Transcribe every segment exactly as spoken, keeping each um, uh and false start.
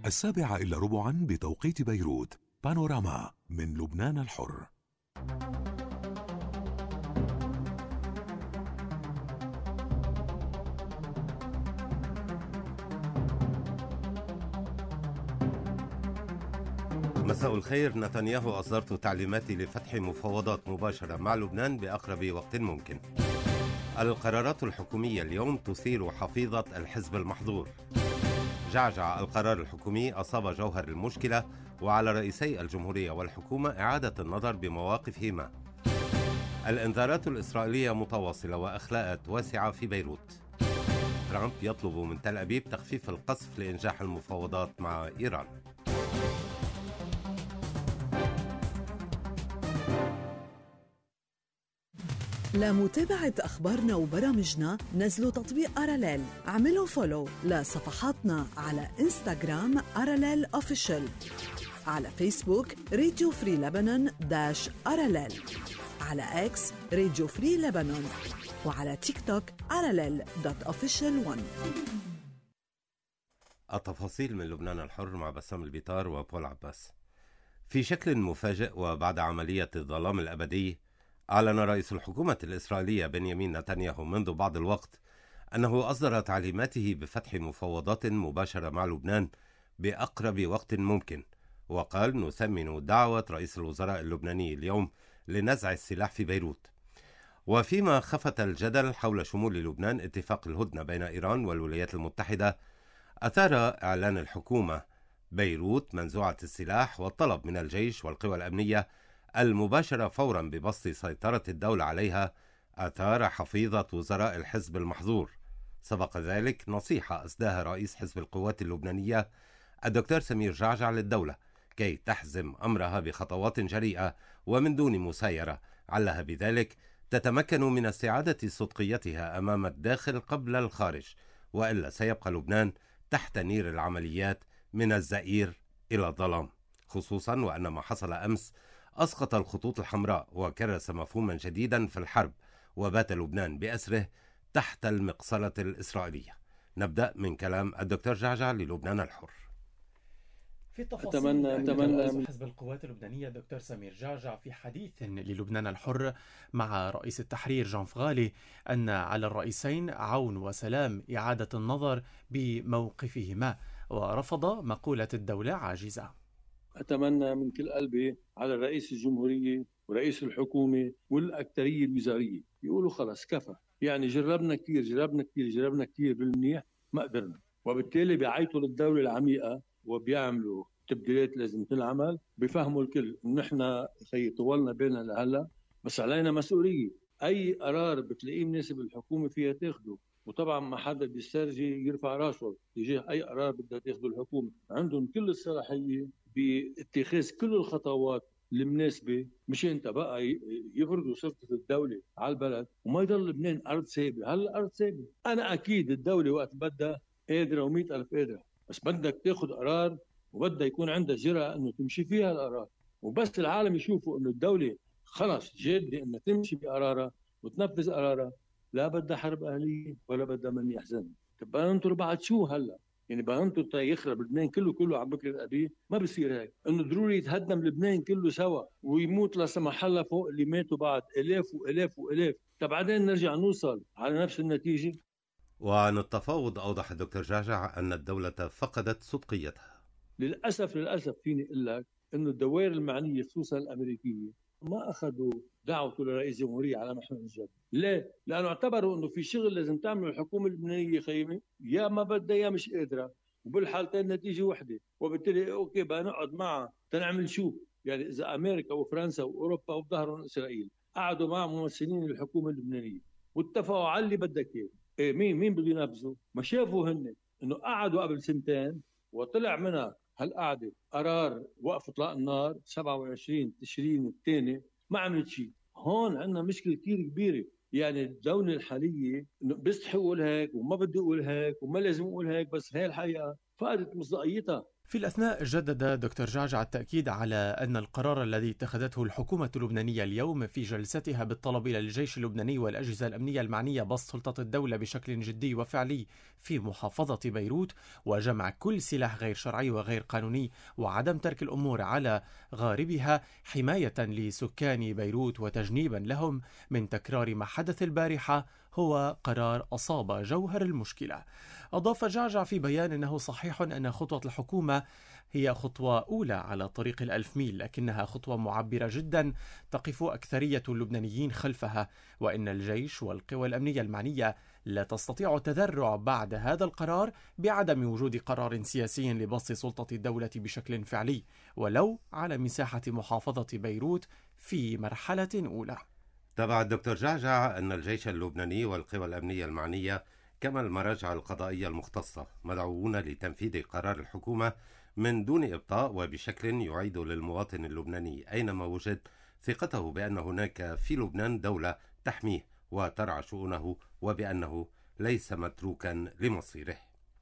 السابعة إلا ربعا بتوقيت بيروت. بانوراما من لبنان الحر. مساء الخير. نتنياهو أصدرت تعليماتي لفتح مفاوضات مباشرة مع لبنان بأقرب وقت ممكن. القرارات الحكومية اليوم تثير حفيظة الحزب المحظور. جعجع القرار الحكومي أصاب جوهر المشكلة، وعلى رئيسي الجمهورية والحكومة إعادة النظر بمواقفهما. الإنذارات الإسرائيلية متواصلة وأخلاءات واسعة في بيروت. ترامب يطلب من تل أبيب تخفيف القصف لإنجاح المفاوضات مع إيران. لمتابعة أخبارنا وبرامجنا نزلوا تطبيق أراليل. عملوا فولو لصفحاتنا على إنستغرام أراليل أوفيشل، على فيسبوك راديو فري لبنان داش أراليل، على إكس راديو فري لبنان، وعلى تيك توك أراليل دوت أوفيشل ون. التفاصيل من لبنان الحر مع بسام البيطار وبول عباس. في شكل مفاجئ وبعد عملية الظلام الأبدي، أعلن رئيس الحكومة الإسرائيلية بنيامين نتنياهو منذ بعض الوقت أنه أصدر تعليماته بفتح مفاوضات مباشرة مع لبنان بأقرب وقت ممكن، وقال: نثمن دعوة رئيس الوزراء اللبناني اليوم لنزع السلاح في بيروت. وفيما خفت الجدل حول شمول لبنان اتفاق الهدنة بين إيران والولايات المتحدة، أثار إعلان الحكومة بيروت منزوعة السلاح والطلب من الجيش والقوى الأمنية المباشرة فورا ببسط سيطرة الدولة عليها أثار حفيظة وزراء الحزب المحظور. سبق ذلك نصيحة أسداها رئيس حزب القوات اللبنانية الدكتور سمير جعجع للدولة كي تحزم أمرها بخطوات جريئة ومن دون مسايرة، علها بذلك تتمكن من استعادة صدقيتها أمام الداخل قبل الخارج، وإلا سيبقى لبنان تحت نير العمليات من الزئير إلى الظلام، خصوصا وأن ما حصل أمس أسقط الخطوط الحمراء وكرس مفهوما جديدا في الحرب، وبات لبنان بأسره تحت المقصلة الإسرائيلية. نبدأ من كلام الدكتور جعجع للبنان الحر. في التفاصيل أتمنى أتمنى رئيس حزب القوات اللبنانية الدكتور سمير جعجع في حديث للبنان الحر مع رئيس التحرير جان فغالي أن على الرئيسين عون وسلام إعادة النظر بموقفهما، ورفض مقولة الدولة عاجزة. أتمنى من كل قلبي على رئيس الجمهورية ورئيس الحكومة والأكترية الوزارية يقولوا خلاص كفى، يعني جربنا كتير جربنا كتير جربنا كتير بالمنيح ما قدرنا، وبالتالي بيعيطوا للدولة العميقة وبيعملوا تبديلات لازم تنعمل. بيفهموا الكل إن إحنا خي طولنا بينا لهلا، بس علينا مسؤولية. أي قرار بتلاقيه مناسب الحكومة فيها تاخده، وطبعا ما حدا بيسترجي يرفع راسه تجاه أي قرار بدها تاخده الحكومة. عندهم كل الصلاحية باتخاذ كل الخطوات المناسبة مشان بقى يفرضوا سلطة الدولة على البلد وما يضل لبنان أرض سابة. هلا أرض سابة، أنا أكيد الدولة وقت بدها قادرة ومئة ألف قادرة، بس بدك تاخد قرار وبدها يكون عندها جرأة إنه تمشي فيها القرار، وبس العالم يشوفوا إنه الدولة خلص جادة إنها تمشي بقرارها وتنفذ قرارها، لا بدها حرب أهلية ولا بدها من يحزن. تبقى ننطر بعد شو هلا؟ يعني بقى انتوا يخرب لبنان كله كله عم بكره أبيه؟ ما بصير هيك. انه ضروري يتهدم لبنان كله سوا ويموت لا سمح الله فوق اللي ماتوا بعد الاف والاف والاف، طب بعدين نرجع نوصل على نفس النتيجه. وعن التفاوض اوضح الدكتور جعجع ان الدوله فقدت صدقيتها. للاسف للاسف فيني اقول لك انه الدوائر المعنيه خصوصا الامريكيه ما اخذوا دعوته لرئيس الجمهوريه على محمل الجد. ليه؟ لانه اعتبروا انه في شغل لازم تعمله الحكومه اللبنانيه خيمه، يا ما بدها يا مش قادره، وبالحالتين نتيجه وحده، وبالتالي اوكي بقى نقعد معها تنعمل شو؟ يعني اذا امريكا وفرنسا واوروبا وظهرهم اسرائيل قعدوا مع ممثلين الحكومه اللبنانيه واتفقوا على اللي بدك اياه، إيه مين مين بده ينفذوا؟ ما شافوا هن انه قعدوا قبل سنتين وطلع منها هالقعده قرار وقف اطلاق النار سبعة وعشرين تشرين الثاني، ما عملت شيء. هون عندنا مشكله كثير كبيره. يعني الدولة الحالية بيستحي اقول هيك وما بدي اقول هيك وما لازم اقول هيك، بس هي الحقيقة فقدت مصداقيتها. في الأثناء جدد دكتور جعجع التأكيد على أن القرار الذي اتخذته الحكومة اللبنانية اليوم في جلستها بالطلب إلى الجيش اللبناني والأجهزة الأمنية المعنية بسط سلطة الدولة بشكل جدي وفعلي في محافظة بيروت وجمع كل سلاح غير شرعي وغير قانوني وعدم ترك الأمور على غاربها حماية لسكان بيروت وتجنيبا لهم من تكرار ما حدث البارحة هو قرار أصاب جوهر المشكلة. أضاف جعجع في بيان أنه صحيح أن خطوة الحكومة هي خطوة أولى على طريق الألف ميل، لكنها خطوة معبرة جدا تقف أكثرية اللبنانيين خلفها، وإن الجيش والقوى الأمنية المعنية لا تستطيع التذرع بعد هذا القرار بعدم وجود قرار سياسي لبسط سلطة الدولة بشكل فعلي ولو على مساحة محافظة بيروت في مرحلة أولى. تابع الدكتور جعجع أن الجيش اللبناني والقوى الأمنية المعنية كما المراجع القضائية المختصة مدعوون لتنفيذ قرار الحكومة من دون إبطاء وبشكل يعيد للمواطن اللبناني أينما وجد ثقته بأن هناك في لبنان دولة تحميه وترعى شؤونه وبأنه ليس متروكا لمصيره.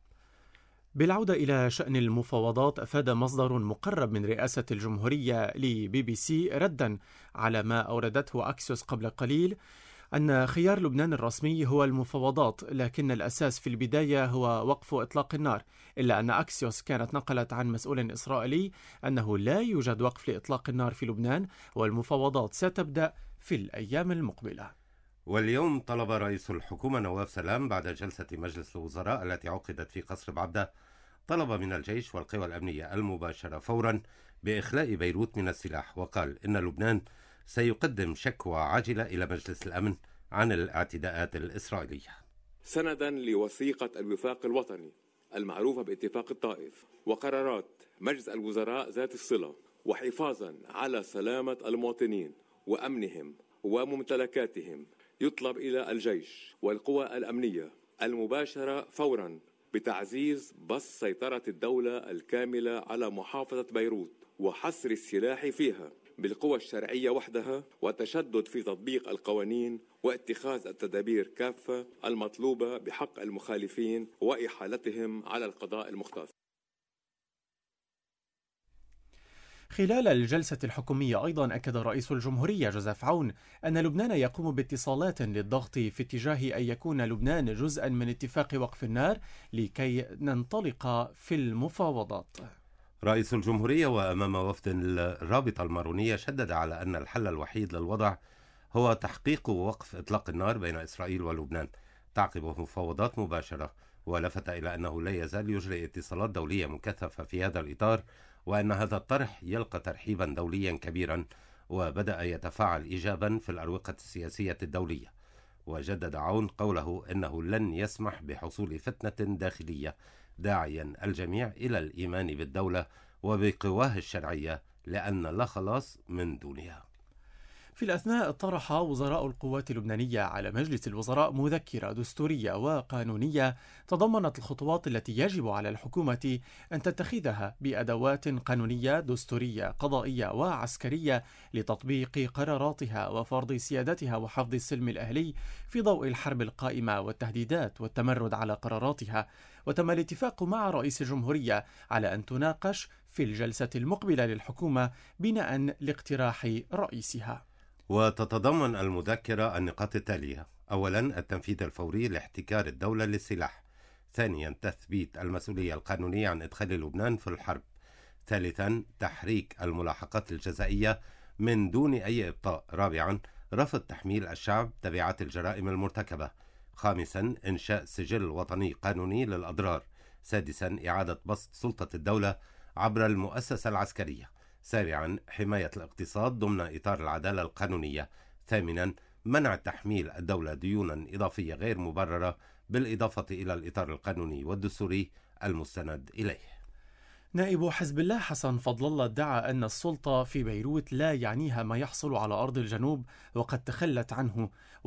بالعودة إلى شأن المفاوضات، أفاد مصدر مقرب من رئاسة الجمهورية لبي بي سي ردا على ما أوردته أكسيوس قبل قليل أن خيار لبنان الرسمي هو المفاوضات، لكن الأساس في البداية هو وقف إطلاق النار، إلا أن أكسيوس كانت نقلت عن مسؤول إسرائيلي أنه لا يوجد وقف لإطلاق النار في لبنان والمفاوضات ستبدأ في الأيام المقبلة. واليوم طلب رئيس الحكومة نواف سلام بعد جلسة مجلس الوزراء التي عقدت في قصر بعبدة طلب من الجيش والقوى الأمنية المباشرة فورا بإخلاء بيروت من السلاح، وقال إن لبنان سيقدم شكوى عاجلة إلى مجلس الأمن عن الاعتداءات الإسرائيلية. سندا لوثيقة الوفاق الوطني المعروفة باتفاق الطائف وقرارات مجلس الوزراء ذات الصلة، وحفاظا على سلامة المواطنين وأمنهم وممتلكاتهم، يطلب إلى الجيش والقوى الأمنية المباشرة فورا بتعزيز بسط سيطرة الدولة الكاملة على محافظة بيروت وحصر السلاح فيها بالقوى الشرعية وحدها، وتشدد في تطبيق القوانين واتخاذ التدابير كافة المطلوبة بحق المخالفين وإحالتهم على القضاء المختص. خلال الجلسة الحكومية أيضا أكد رئيس الجمهورية جوزيف عون أن لبنان يقوم باتصالات للضغط في اتجاه أن يكون لبنان جزءا من اتفاق وقف النار لكي ننطلق في المفاوضات. رئيس الجمهورية وأمام وفد الرابطة المارونية شدد على أن الحل الوحيد للوضع هو تحقيق وقف إطلاق النار بين إسرائيل ولبنان تعقب مفاوضات مباشرة، ولفت إلى أنه لا يزال يجري اتصالات دولية مكثفة في هذا الإطار، وأن هذا الطرح يلقى ترحيبا دوليا كبيرا وبدأ يتفاعل إيجابا في الأروقة السياسية الدولية. وجدد عون قوله أنه لن يسمح بحصول فتنة داخلية، داعيا الجميع إلى الإيمان بالدولة وبقواه الشرعية لأن لا خلاص من دونها. في الأثناء طرح وزراء القوات اللبنانية على مجلس الوزراء مذكرة دستورية وقانونية تضمنت الخطوات التي يجب على الحكومة أن تتخذها بأدوات قانونية دستورية قضائية وعسكرية لتطبيق قراراتها وفرض سيادتها وحفظ السلم الأهلي في ضوء الحرب القائمة والتهديدات والتمرد على قراراتها. وتم الاتفاق مع رئيس الجمهورية على أن تناقش في الجلسة المقبلة للحكومة بناء لاقتراح رئيسها. وتتضمن المذكرة النقاط التالية: أولا، التنفيذ الفوري لاحتكار الدولة للسلاح. ثانيا، تثبيت المسؤولية القانونية عن إدخال لبنان في الحرب. ثالثا، تحريك الملاحقات الجزائية من دون أي إبطاء. رابعا، رفض تحميل الشعب تبعات الجرائم المرتكبة. خامسا، إنشاء سجل وطني قانوني للأضرار. سادسا، إعادة بسط سلطة الدولة عبر المؤسسة العسكرية. سابعا، حماية الاقتصاد ضمن إطار العدالة القانونية. ثامنا، منع تحميل الدولة ديونا إضافية غير مبررة بالإضافة إلى الإطار القانوني والدستوري المستند إليه. نائب حزب الله حسن فضل الله ادعى أن السلطة في بيروت لا يعنيها ما يحصل على أرض الجنوب وقد تخلت عنه،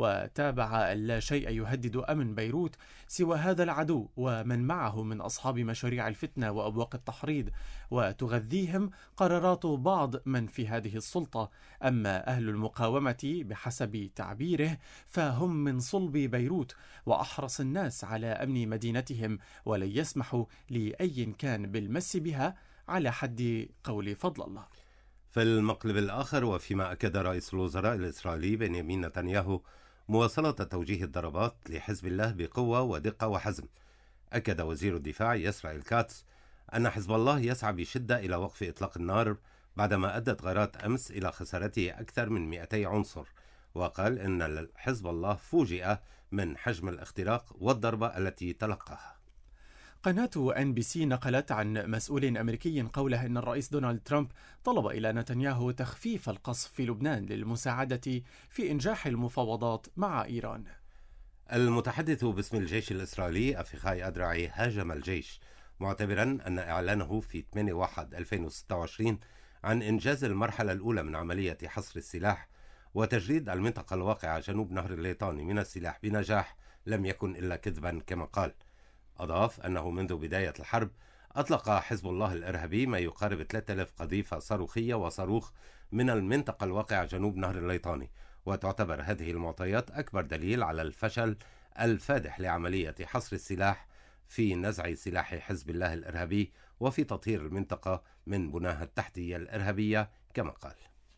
وتابع لا شيء يهدد أمن بيروت سوى هذا العدو ومن معه من أصحاب مشاريع الفتنة وأبواق التحريض، وتغذيهم قرارات بعض من في هذه السلطة. أما أهل المقاومة بحسب تعبيره فهم من صلب بيروت وأحرص الناس على أمن مدينتهم، ولن يسمحوا لأي كان بالمس بها على حد قول فضل الله. في المقلب الآخر، وفيما أكد رئيس الوزراء الإسرائيلي بنيامين نتنياهو مواصلة توجيه الضربات لحزب الله بقوة ودقة وحزم، أكد وزير الدفاع إسرائيل كاتس أن حزب الله يسعى بشدة إلى وقف إطلاق النار بعدما أدت غارات أمس إلى خسارته أكثر من مئتي عنصر، وقال إن حزب الله فوجئ من حجم الاختراق والضربة التي تلقاها. قناة إن بي سي نقلت عن مسؤول أمريكي قوله أن الرئيس دونالد ترامب طلب إلى نتنياهو تخفيف القصف في لبنان للمساعدة في إنجاح المفاوضات مع إيران. المتحدث باسم الجيش الإسرائيلي أفيخاي أدرعي هاجم الجيش، معتبرا أن إعلانه في ثمانية واحد ألفين وستة وعشرين عن إنجاز المرحلة الأولى من عملية حصر السلاح وتجريد المنطقة الواقعة جنوب نهر الليطاني من السلاح بنجاح لم يكن إلا كذبا كما قال. أضاف أنه منذ بداية الحرب أطلق حزب الله الإرهابي ما يقارب ثلاثة آلاف قذيفة صاروخية وصاروخ من المنطقة الواقعة جنوب نهر الليطاني، وتعتبر هذه المعطيات أكبر دليل على الفشل الفادح لعملية حصر السلاح في نزع سلاح حزب الله الإرهابي وفي تطهير المنطقة من بناها التحتية الإرهابية كما قال.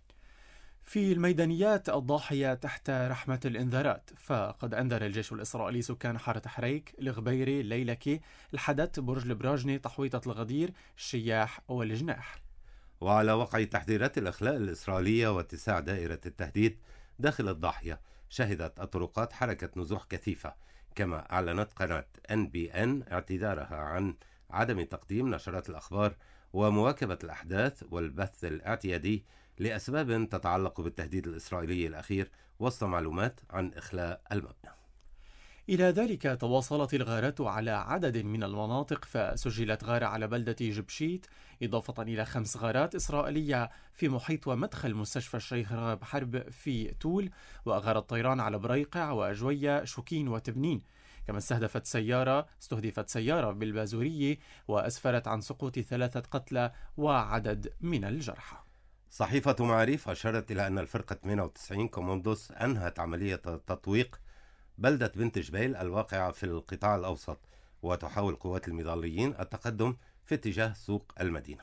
في الميدانيات الضاحية تحت رحمة الإنذارات، فقد أنذر الجيش الإسرائيلي سكان حارة حريك، الغبيري، ليلكي، الحدث، برج البراجني، تحويطة الغدير، الشياح والجناح. وعلى وقع تحذيرات الإخلاء الإسرائيلية واتساع دائرة التهديد داخل الضاحية، شهدت الطرقات حركة نزوح كثيفة، كما أعلنت قناة إن بي إن اعتذارها عن عدم تقديم نشرات الأخبار ومواكبة الأحداث والبث الاعتيادي لأسباب تتعلق بالتهديد الإسرائيلي الأخير وسط معلومات عن إخلاء المبنى. إلى ذلك تواصلت الغارات على عدد من المناطق، فسجلت غارة على بلدة جبشيت، إضافة إلى خمس غارات إسرائيلية في محيط ومدخل مستشفى الشيخ رغب حرب في تول، وغارة طيران على بريقع وأجوية شوكين وتبنين. كما استهدفت سيارة استهدفت سيارة بالبازورية وأسفرت عن سقوط ثلاثة قتلى وعدد من الجرحى. صحيفة معاريف أشارت إلى أن الفرقة ثمانية وتسعين كوموندوس أنهت عملية تطويق بلدة بنت جبيل الواقعة في القطاع الأوسط، وتحاول قوات المظليين التقدم في اتجاه سوق المدينة.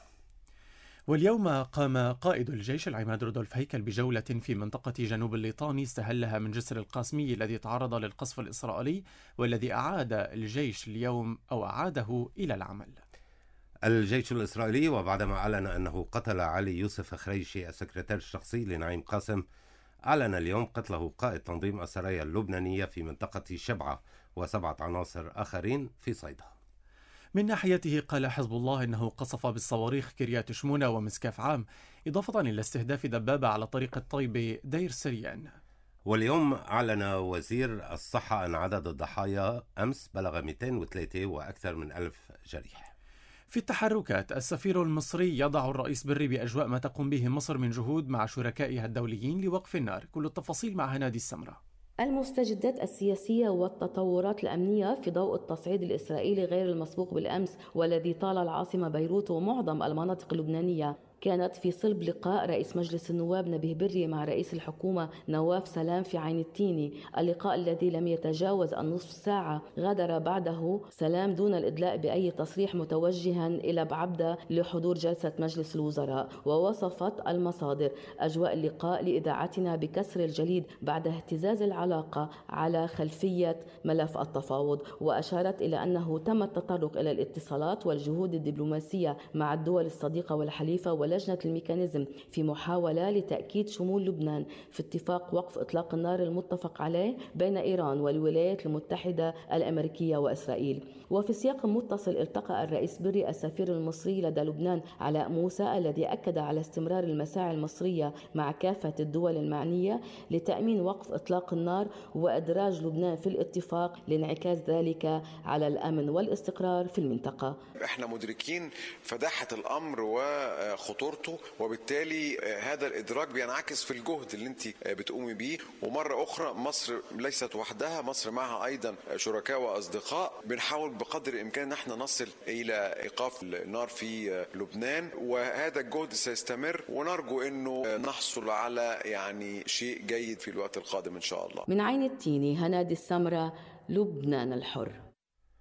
واليوم قام قائد الجيش العماد رودولف هيكل بجولة في منطقة جنوب الليطاني استهلها من جسر القاسمي الذي تعرض للقصف الإسرائيلي، والذي أعاد الجيش اليوم أو أعاده إلى العمل. الجيش الإسرائيلي وبعدما أعلن أنه قتل علي يوسف خريشي السكرتير الشخصي لنعيم قاسم، أعلن اليوم قتله قائد تنظيم السرايا اللبنانية في منطقة شبعة وسبعة عناصر آخرين في صيدا. من ناحيته قال حزب الله إنه قصف بالصواريخ كريات شمونة ومسكاف عام، إضافة إلى استهداف دبابة على طريق الطيبة دير سريان. واليوم أعلن وزير الصحة أن عدد الضحايا أمس بلغ مئتين وثلاثة وأكثر من ألف جريح. في التحركات، السفير المصري يضع الرئيس بري بأجواء ما تقوم به مصر من جهود مع شركائها الدوليين لوقف النار. كل التفاصيل مع هنادي السمرة. المستجدات السياسية والتطورات الأمنية في ضوء التصعيد الإسرائيلي غير المسبوق بالأمس والذي طال العاصمة بيروت ومعظم المناطق اللبنانية، كانت في صلب لقاء رئيس مجلس النواب نبيه بري مع رئيس الحكومة نواف سلام في عين التيني. اللقاء الذي لم يتجاوز النصف ساعة غادر بعده سلام دون الإدلاء بأي تصريح متوجها إلى بعبدة لحضور جلسة مجلس الوزراء. ووصفت المصادر أجواء اللقاء لإذاعتنا بكسر الجليد بعد اهتزاز العلاقة على خلفية ملف التفاوض، وأشارت إلى أنه تم التطرق إلى الاتصالات والجهود الدبلوماسية مع الدول الصديقة والحليفة ولا لجنة الميكانيزم في محاولة لتأكيد شمول لبنان في اتفاق وقف إطلاق النار المتفق عليه بين إيران والولايات المتحدة الأمريكية وإسرائيل. وفي سياق متصل التقى الرئيس بري السفير المصري لدى لبنان علاء موسى الذي أكد على استمرار المساعي المصرية مع كافة الدول المعنية لتأمين وقف إطلاق النار وإدراج لبنان في الاتفاق لانعكاس ذلك على الأمن والاستقرار في المنطقة. احنا مدركين فداحة الأمر وخطورته، وبالتالي هذا الإدراك بينعكس في الجهد اللي انت بتقومي بيه. ومرة أخرى مصر ليست وحدها، مصر معها أيضا شركاء وأصدقاء. بنحاول بقدر الإمكان نحن نصل إلى إيقاف النار في لبنان، وهذا الجهد سيستمر، ونرجو أنه نحصل على يعني شيء جيد في الوقت القادم إن شاء الله. من عين التيني، هنادي السمرة، لبنان الحر.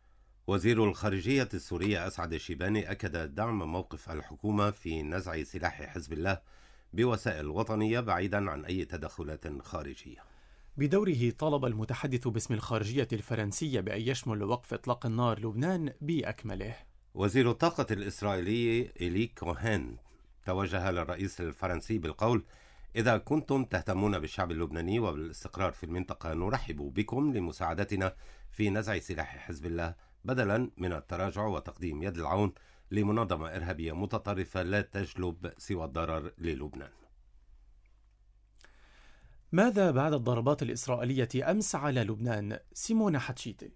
وزير الخارجية السورية أسعد الشيباني أكد دعم موقف الحكومة في نزع سلاح حزب الله بوسائل وطنية بعيدا عن أي تدخلات خارجية. بدوره طالب المتحدث باسم الخارجية الفرنسية بأن يشمل وقف إطلاق النار لبنان بأكمله. وزير الطاقة الإسرائيلي إيلي كوهين توجه للرئيس الفرنسي بالقول: إذا كنتم تهتمون بالشعب اللبناني وبالاستقرار في المنطقة نرحب بكم لمساعدتنا في نزع سلاح حزب الله بدلا من التراجع وتقديم يد العون لمنظمة إرهابية متطرفة لا تجلب سوى الضرر للبنان. ماذا بعد الضربات الإسرائيلية أمس على لبنان؟ سيمونا حتشيتي.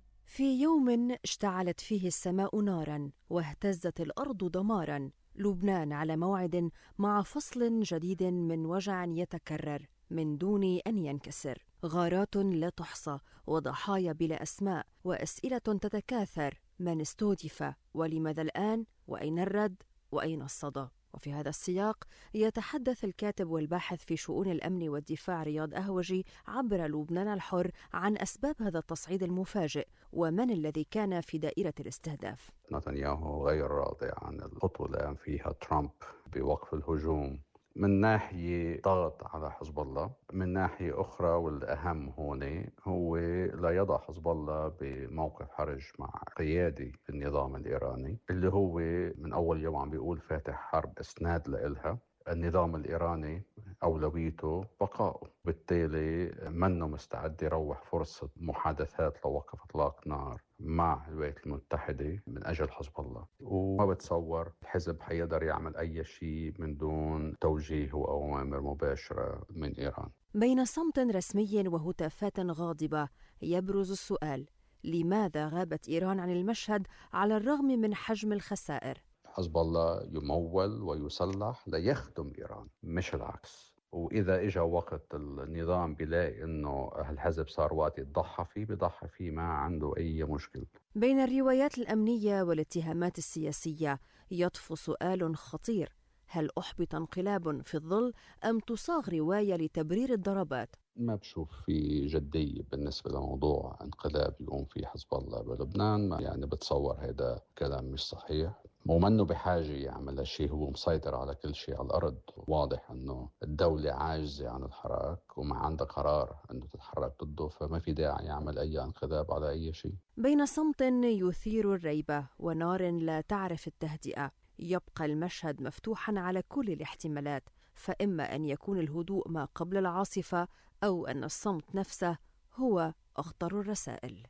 في يوم اشتعلت فيه السماء نارا واهتزت الأرض دمارا، لبنان على موعد مع فصل جديد من وجع يتكرر من دون أن ينكسر، غارات لا تحصى وضحايا بلا أسماء وأسئلة تتكاثر: من استهدف؟ ولماذا الآن؟ وأين الرد؟ وأين الصدى؟ وفي هذا السياق يتحدث الكاتب والباحث في شؤون الأمن والدفاع رياض أهوجي عبر لبنان الحر عن أسباب هذا التصعيد المفاجئ ومن الذي كان في دائرة الاستهداف. نتنياهو غير راضي عن الخطوة اللي قام فيها ترامب بوقف الهجوم، من ناحية ضغط على حزب الله، من ناحية أخرى والأهم هون هو لا يضع حزب الله بموقف حرج مع قيادي النظام الإيراني اللي هو من أول يوم عم بيقول فاتح حرب إسناد لإلها. النظام الإيراني أولويته بقائه، بالتالي منه مستعد يروح فرصة محادثات لوقف إطلاق نار مع الولايات المتحدة من أجل حزب الله، وما بتصور الحزب حيقدر يعمل أي شيء من دون توجيه وأوامر مباشرة من إيران. بين صمت رسمي وهتافات غاضبة يبرز السؤال: لماذا غابت إيران عن المشهد على الرغم من حجم الخسائر؟ حزب الله يمول ويسلح ليخدم إيران مش العكس، وإذا إجا وقت النظام بيلاقي إنه الحزب صار وقت يتضحى فيه بيضحى فيه، ما عنده أي مشكلة. بين الروايات الأمنية والاتهامات السياسية يطفو سؤال خطير: هل أحبط انقلاب في الظل أم تصاغ رواية لتبرير الضربات؟ ما بشوف في جدية بالنسبة لموضوع انقلاب يقوم فيه حزب الله بلبنان، يعني بتصور هذا كلام مش صحيح، ومنه بحاجة يعمل هالشيء، هو مسيطر على كل شيء على الأرض. واضح أنه الدولة عاجزة عن الحراك وما عندها قرار أنه تتحرك ضده، فما في داعي يعمل أي انقلاب على أي شيء. بين صمت يثير الريبة ونار لا تعرف التهدئة يبقى المشهد مفتوحا على كل الاحتمالات، فإما أن يكون الهدوء ما قبل العاصفة أو أن الصمت نفسه هو أخطر الرسائل.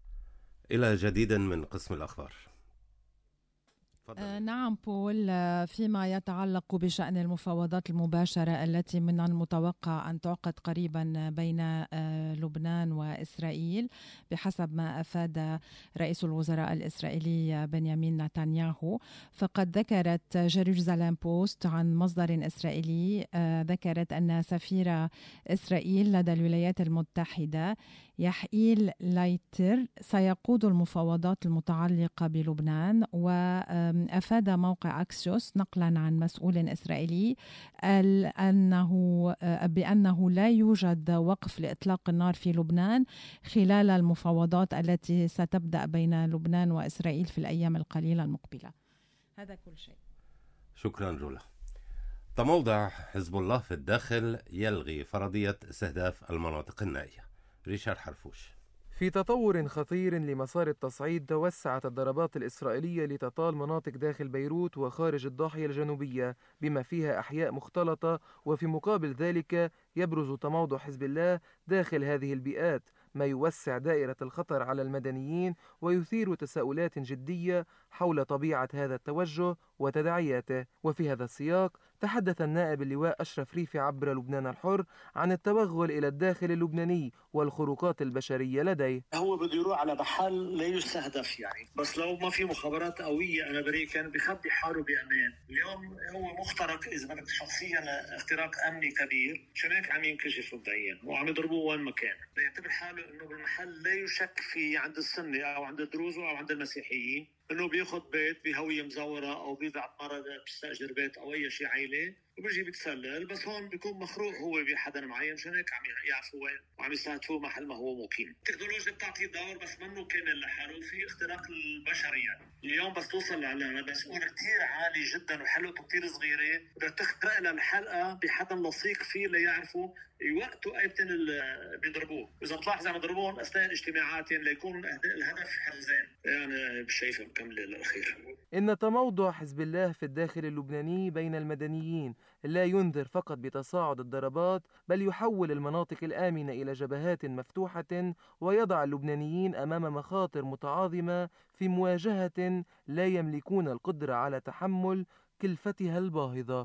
إلى جديد من قسم الأخبار. آه نعم بول، فيما يتعلق بشأن المفاوضات المباشرة التي من المتوقع أن تعقد قريبا بين آه لبنان وإسرائيل بحسب ما أفاد رئيس الوزراء الإسرائيلي بنيامين نتنياهو، فقد ذكرت جيروزاليم بوست عن مصدر إسرائيلي آه ذكرت أن سفير إسرائيل لدى الولايات المتحدة يحييل لايتر سيقود المفاوضات المتعلقة بلبنان. وأفاد موقع أكسيوس نقلا عن مسؤول إسرائيلي أنه بأنه لا يوجد وقف لإطلاق النار في لبنان خلال المفاوضات التي ستبدأ بين لبنان وإسرائيل في الأيام القليلة المقبلة. هذا كل شيء. شكرا رولا. تموضع حزب الله في الداخل يلغي فرضية استهداف المناطق النائية. ريشارد حرفوش. في تطور خطير لمسار التصعيد، توسعت الضربات الإسرائيلية لتطال مناطق داخل بيروت وخارج الضاحية الجنوبية بما فيها أحياء مختلطة، وفي مقابل ذلك يبرز تموضع حزب الله داخل هذه البيئات، ما يوسع دائرة الخطر على المدنيين ويثير تساؤلات جدية حول طبيعة هذا التوجه وتداعياته. وفي هذا السياق تحدث النائب اللواء أشرف ريفي عبر لبنان الحر عن التوغل إلى الداخل اللبناني والخروقات البشرية لديه. هو بده يروح على محل لا يستهدف يعني، بس لو ما في مخابرات قوية أمريكا بخبي حاله بأمان. اليوم هو مخترق إذا بدك شخصيا اختراق أمني كبير، عشان هيك عم ينكشف مبدئيا وعم يضربوه وين مكان، يعتبر حاله إنه بالمحل لا يشك في عند السنة أو عند الدروز أو عند المسيحيين، إنه بياخد بيت بهوية مزورة أو بيضع مرض بيستأجر بيت أو أي شيء عائلة وبيجي بيتسلل، بس هون بيكون مخروق هو بحدا معين، مشان هيك عم يعرفوا وين وعم يستهدفوه محل ما هو مقيم. التكنولوجيا بتعطي دور بس منه كامل لحاله، في اختراق البشري يعني. اليوم بس توصل على مسؤول كتير عالي جدا وحلقته كتير صغيره، بدك تخرق لها الحلقه بحدا لصيق فيه ليعرفوا يوقتوا ايبتين اللي بيضربوه. اذا تلاحظ عم يضربوهم اثناء الاجتماعات ليكون الهدف حرزين. يعني بالشايفه مكمله للاخير. إن تموضع حزب الله في الداخل اللبناني بين المدنيين لا ينذر فقط بتصاعد الضربات، بل يحول المناطق الآمنة إلى جبهات مفتوحة، ويضع اللبنانيين أمام مخاطر متعاظمة في مواجهة لا يملكون القدرة على تحمل كلفتها الباهظة.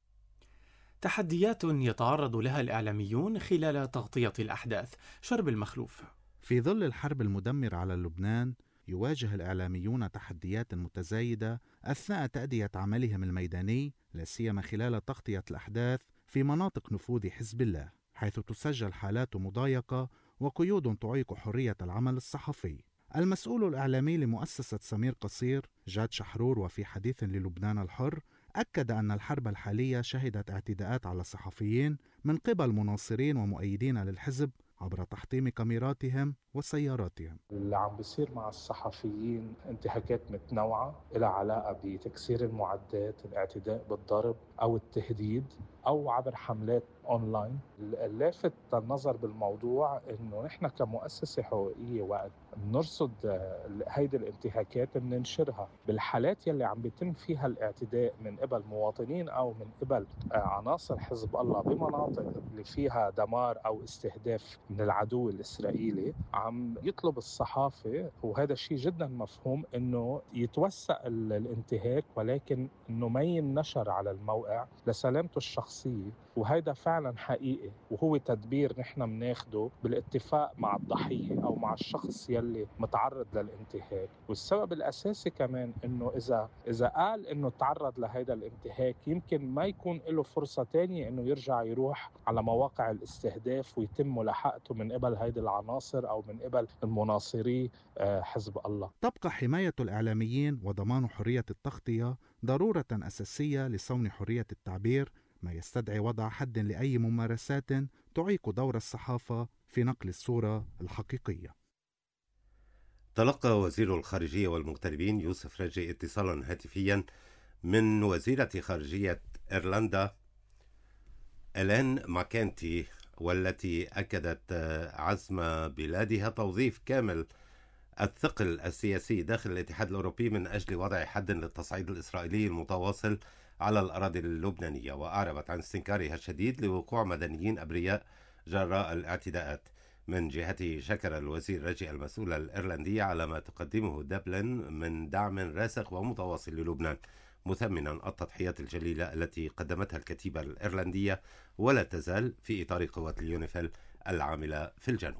تحديات يتعرض لها الإعلاميون خلال تغطية الأحداث. شرب المخلوف. في ظل الحرب المدمرة على لبنان، يواجه الإعلاميون تحديات متزايدة أثناء تأدية عملهم الميداني، لا سيما خلال تغطية الأحداث في مناطق نفوذ حزب الله، حيث تسجل حالات مضايقة وقيود تعيق حرية العمل الصحفي. المسؤول الإعلامي لمؤسسة سمير قصير جاد شحرور وفي حديث للبنان الحر أكد أن الحرب الحالية شهدت اعتداءات على الصحفيين من قبل مناصرين ومؤيدين للحزب عبر تحطيم كاميراتهم وسياراتهم. اللي عم بيصير مع الصحفيين انتهاكات متنوعة لها علاقة بتكسير المعدات، الاعتداء بالضرب أو التهديد أو عبر حملات أونلاين. اللافت النظر بالموضوع إنه نحن كمؤسسة حقوقية وقت بنرصد هيدي الانتهاكات بننشرها. بالحالات يلي عم بيتم فيها الاعتداء من قبل مواطنين أو من قبل عناصر حزب الله بمناطق اللي فيها دمار أو استهداف من العدو الإسرائيلي، عم يطلب الصحافة، وهذا الشيء جدا مفهوم، إنه يتوسع الانتهاك ولكن إنه ما ينشر على الموقع لسلامته الشخصية. وهذا فعلا حقيقي، وهو تدبير نحن مناخده بالاتفاق مع الضحية أو مع الشخص يلي متعرض للانتهاك. والسبب الأساسي كمان إنه إذا إذا قال إنه تعرض لهذا الانتهاك، يمكن ما يكون له فرصة تانية إنه يرجع يروح على مواقع الاستهداف ويتم ملاحقته من قبل هيدي العناصر أو من قبل المناصري حزب الله. تبقى حماية الإعلاميين وضمان حرية التغطية ضرورة أساسية لصون حرية التعبير، ما يستدعي وضع حد لأي ممارسات تعيق دور الصحافة في نقل الصورة الحقيقية. تلقى وزير الخارجية والمغتربين يوسف راجي اتصالا هاتفيا من وزيرة خارجية إيرلندا إلين ماكنتي، والتي أكدت عزم بلادها توظيف كامل الثقل السياسي داخل الاتحاد الأوروبي من أجل وضع حد للتصعيد الإسرائيلي المتواصل على الأراضي اللبنانية، وأعربت عن استنكارها الشديد لوقوع مدنيين أبرياء جراء الاعتداءات. من جهته شكر الوزير راجي المسؤولة الإيرلندية على ما تقدمه دبلن من دعم راسخ ومتواصل للبنان، مثمنا التضحيات الجليلة التي قدمتها الكتيبة الإيرلندية ولا تزال في إطار قوات اليونيفيل العاملة في الجنوب.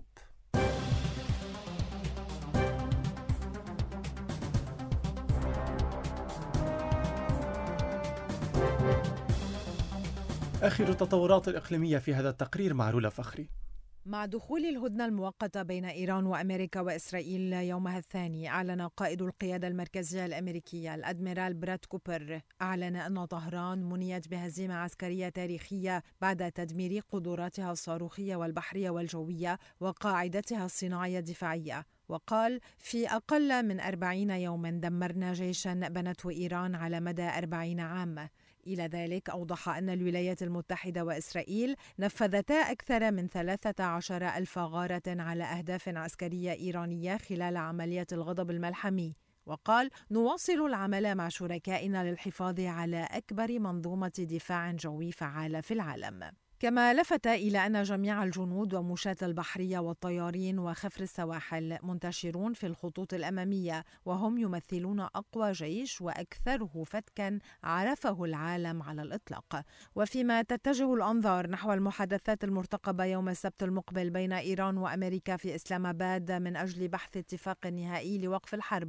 آخر التطورات الإقليمية في هذا التقرير مع رولا فخري. مع دخول الهدنة المؤقتة بين إيران وأمريكا وإسرائيل يومها الثاني، أعلن قائد القيادة المركزية الأمريكية الأدميرال براد كوبر أعلن أن طهران منيت بهزيمة عسكرية تاريخية بعد تدمير قدراتها الصاروخية والبحرية والجوية وقاعدتها الصناعية الدفاعية. وقال: في أقل من أربعين يوما دمرنا جيشا بنته إيران على مدى أربعين عاما. إلى ذلك أوضح أن الولايات المتحدة وإسرائيل نفذتا أكثر من ثلاثة عشر ألف غارة على أهداف عسكرية إيرانية خلال عملية الغضب الملحمي. وقال: نواصل العمل مع شركائنا للحفاظ على أكبر منظومة دفاع جوي فعالة في العالم. كما لفت إلى أن جميع الجنود ومشاة البحرية والطيارين وخفر السواحل منتشرون في الخطوط الأمامية، وهم يمثلون أقوى جيش وأكثره فتكا عرفه العالم على الإطلاق. وفيما تتجه الأنظار نحو المحادثات المرتقبة يوم السبت المقبل بين إيران وأمريكا في إسلام آباد من أجل بحث اتفاق نهائي لوقف الحرب،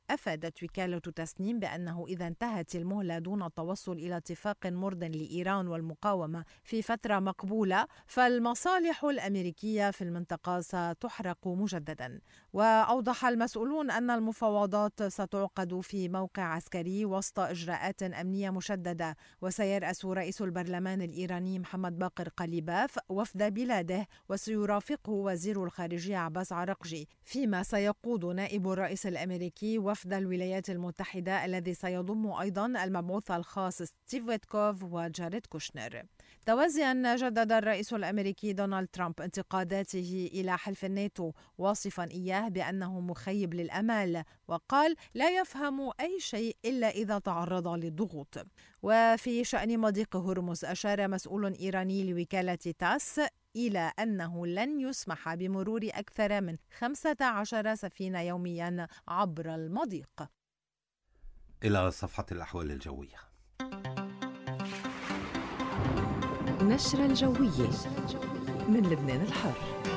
أفادت وكالة تسنيم بأنه إذا انتهت المهلة دون التوصل إلى اتفاق مرضٍ لإيران والمقاومة في فترة مقبولة فالمصالح الأمريكية في المنطقة ستحرق مجددا. وأوضح المسؤولون أن المفاوضات ستعقد في موقع عسكري وسط إجراءات أمنية مشددة، وسيرأس رئيس البرلمان الإيراني محمد باقر قليباف وفد بلاده وسيرافقه وزير الخارجية عباس عراقجي، فيما سيقود نائب الرئيس الأمريكي وفد الولايات المتحدة الذي سيضم أيضا المبعوث الخاص ستيف ويتكوف وجاريد كوشنر. توازيا جدد الرئيس الأمريكي دونالد ترامب انتقاداته إلى حلف الناتو، واصفا إياه بأنه مخيب للأمال، وقال لا يفهم أي شيء إلا إذا تعرض للضغوط. وفي شأن مضيق هرمز أشار مسؤول إيراني لوكالة تاس إلى أنه لن يسمح بمرور أكثر من خمسة عشر سفينة يوميا عبر المضيق. إلى صفحة الأحوال الجوية. نشرة الجوية من لبنان الحر.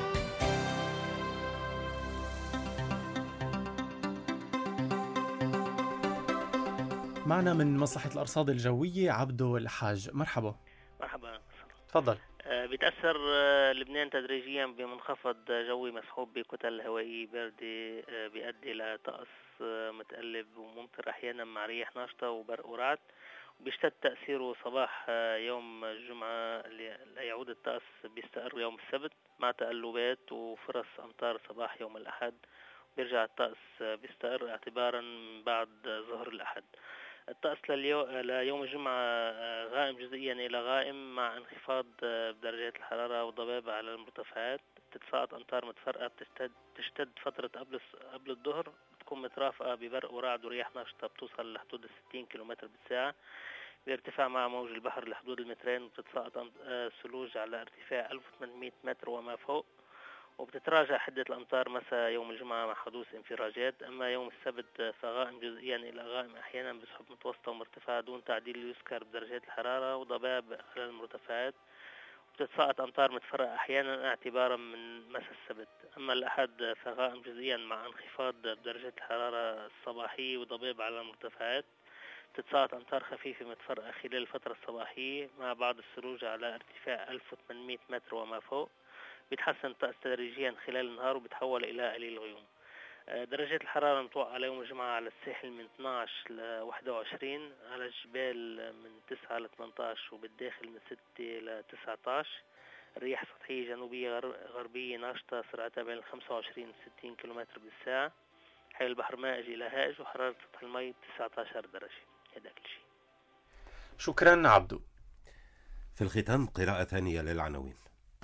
معنا من مصلحة الأرصاد الجوية عبدو الحاج. مرحبا. مرحبا. تفضل. بيتأثر لبنان تدريجيا بمنخفض جوي مسحوب بكتل هوائية باردة بيؤدي إلى طقس متقلب وممطر أحيانا مع رياح ناشطة وبرق ورعد، وبيشتد تأثيره صباح يوم الجمعة ليعود الطقس بيستقر يوم السبت مع تقلبات وفرص أمطار صباح يوم الأحد، بيرجع الطقس بيستقر اعتبارا من بعد ظهر الأحد. الطقس ليوم الجمعة غائم جزئيا إلى غائم مع انخفاض بدرجات الحرارة وضباب على المرتفعات. تتساقط أمطار متفرقة بتشتد تشتد فترة قبل قبل الظهر، بتكون مترافقة ببرق ورعد ورياح ناشطة بتوصل لحدود ستين كيلومتر بالساعة بارتفاع مع موج البحر لحدود المترين، وبتتساقط ثلوج على ارتفاع ألف وثمانمئة متر وما فوق، وبتتراجع حدة الأمطار مساء يوم الجمعة مع حدوث انفراجات. أما يوم السبت فغائم جزئيا إلى غائم أحيانا بسحب متوسطة ومرتفعة دون تعديل يذكر بدرجات الحرارة وضباب على المرتفعات، وبتتساقط أمطار متفرقة أحيانا اعتبارا من مساء السبت. أما الأحد فغائم جزئيا مع انخفاض بدرجات الحرارة الصباحية وضباب على المرتفعات، تتساقط أمطار خفيفة متفرقة خلال الفترة الصباحية مع بعض الثلوج على ارتفاع ألف وثمانمئة متر وما فوق. بيتحسن الطقس تدريجيا خلال النهار وبتحول إلى قليل غيوم. درجات الحرارة متوقعة على يوم الجمعة على الساحل من اثني عشر ل واحد وعشرين، على الجبال من تسعة ل ثمانية عشر، وبالداخل من ستة ل تسعة عشر. الرياح سطحية جنوبية غربية ناشطة سرعتها بين خمسة وعشرين و ستين كيلومتر بالساعة. حيل البحر مائج إلى هائج، وحرارة سطح المي تسعة عشر درجة. هذا كل شيء. شكرا عبدو. في الختام قراءة ثانية للعناوين.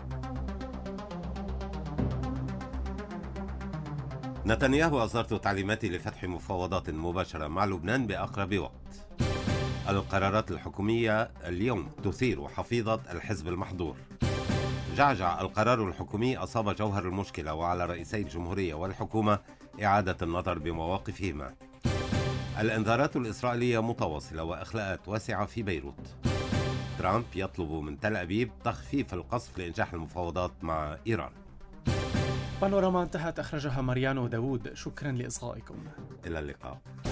نتنياهو أصدرت تعليماتي لفتح مفاوضات مباشرة مع لبنان بأقرب وقت. القرارات الحكومية اليوم تثير حفيظة الحزب المحظور. جعجع القرار الحكومي أصاب جوهر المشكلة، وعلى رئيسي الجمهورية والحكومة إعادة النظر بمواقفهما. الإنذارات الإسرائيلية متواصلة وإخلاءات واسعة في بيروت. ترامب يطلب من تل أبيب تخفيف القصف لإنجاح المفاوضات مع إيران. بانوراما انتهت، أخرجها ماريانو داوود. شكرا لإصغائكم. إلى اللقاء.